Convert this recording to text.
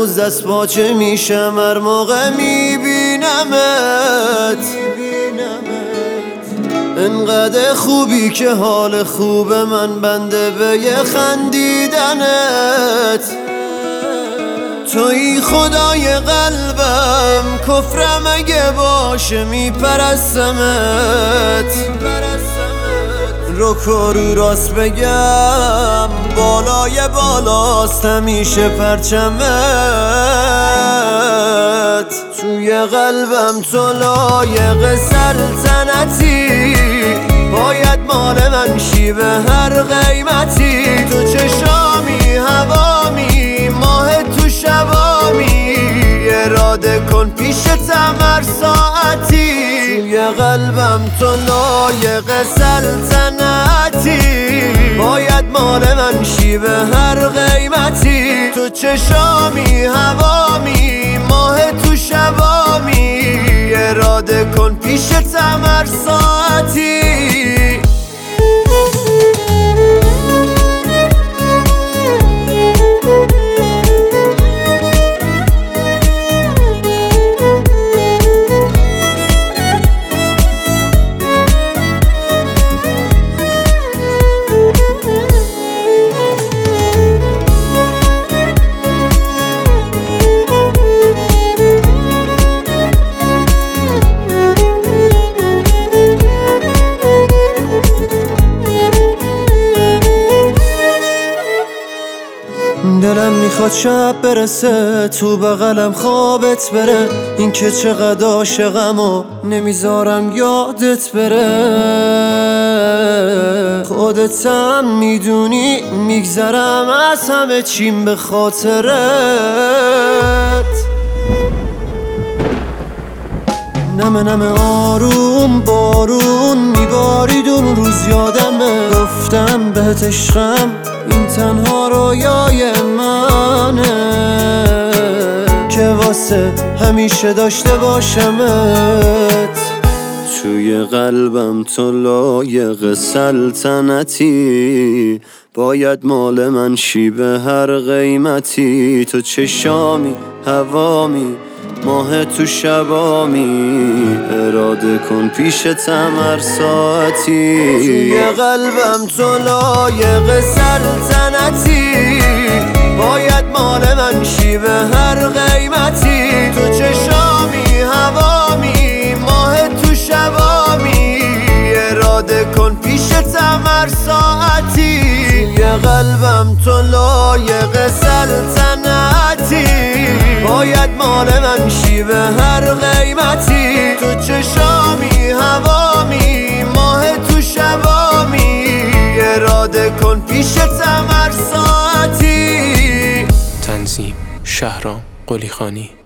روز دست پاچه میشم هر موقع میبینمت. انقدر خوبی که حال خوب من بنده به یه خندیدنت. توی خدای قلبم، کفرم اگه باشه میپرستمت. رو کرو راست بگم، بالای بالاست همیشه پرچمت. توی قلبم تو لایق سلطنتی، باید مال من شی به هر قیمتی. تو چشامی هوامی، ماه تو شبامی، اراده کن پیشتم هر ساعتی. توی قلبم تو لایق سلطنتی، باید مال من شی به هر قیمتی. تو چشامی هوامی، ماه تو شبامی، اراده کن پیشتم هر ساعتی. دلم میخواد شب برسه تو بغلم خوابت بره، این که چقدر عاشقم و نمیذارم یادت بره. خودتم میدونی میگذرم از همه چیم به خاطرت. نمه نمه آروم بارون میبارید اون روز یادمه. گفتم بهت عشقم، این تنها رویای منه که واسه همیشه داشته باشمت. توی قلبم تو لایق سلطنتی، باید مال من شی به هر قیمتی. تو چشامی هوامی، ماه تو شبامی، اراده کن پیشتم هر ساعتی. توی قلبم تو لایق سلطنتی، باید مال من شی به هر قیمتی. تو چشامی هوامی، ماه تو شبامی، اراده کن پیشتم هر ساعتی. توی قلبم تو لایق سلطنتی، باید مال من شی به هر قیمتی. تو چشامی هوامی، ماه تو شبامی، اراده کن پیشتم هر ساعتی. تنظیم شهرام قلیخانی.